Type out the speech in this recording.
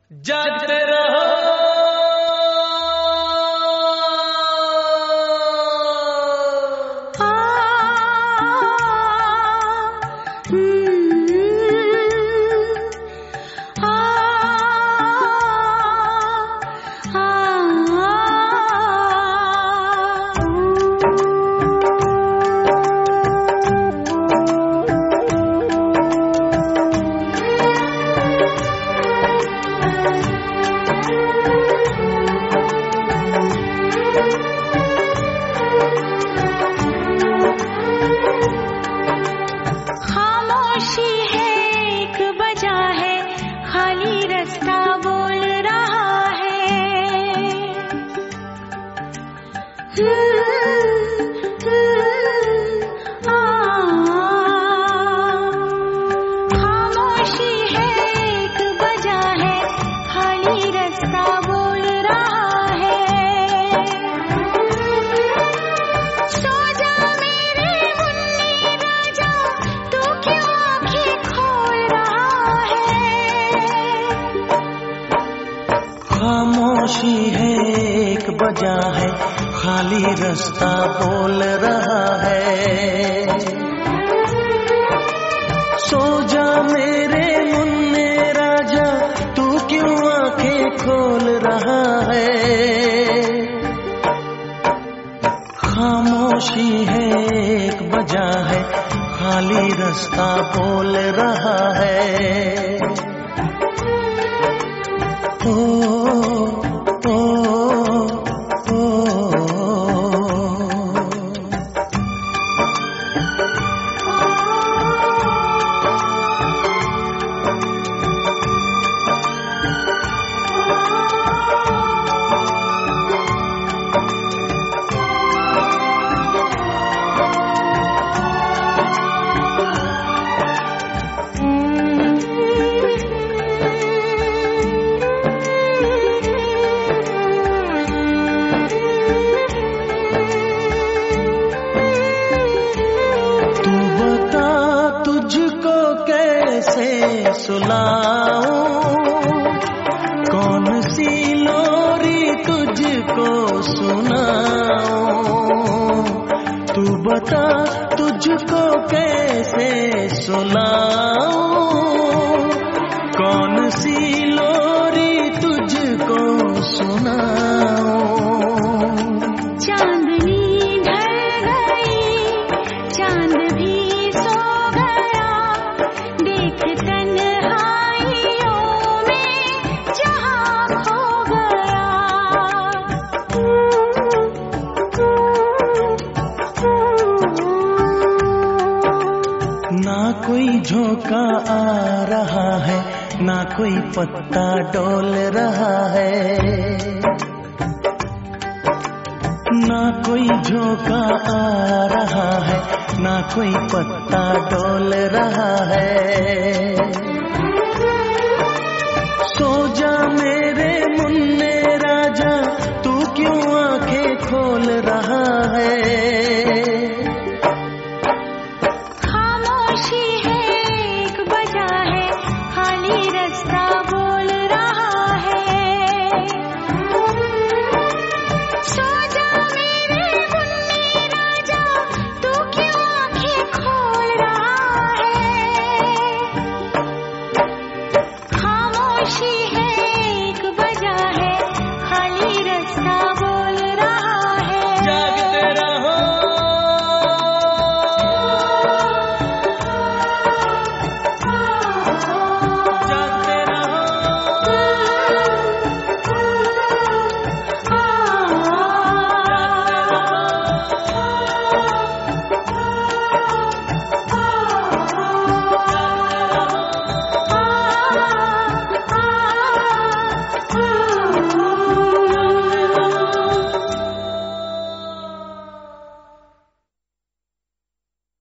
जागते रहो खामोशी है एक बजा है खाली रास्ता बोल रहा है। सो जा मेरे मुन्ने राजा तू क्यों आंखें खोल रहा है। खामोशी है एक बजा है खाली रास्ता बोल रहा है। सुलाऊं कौन सी लोरी तुझको सुनाऊं। तू बता तुझको कैसे सुलाऊं कौन सी लोरी तुझको सुनाऊं। चांदनी ढल गई चांद भी सो गया देख ना कोई झोंका आ रहा है ना कोई पत्ता डोल रहा है। ना कोई झोंका आ रहा है ना कोई पत्ता डोल रहा है।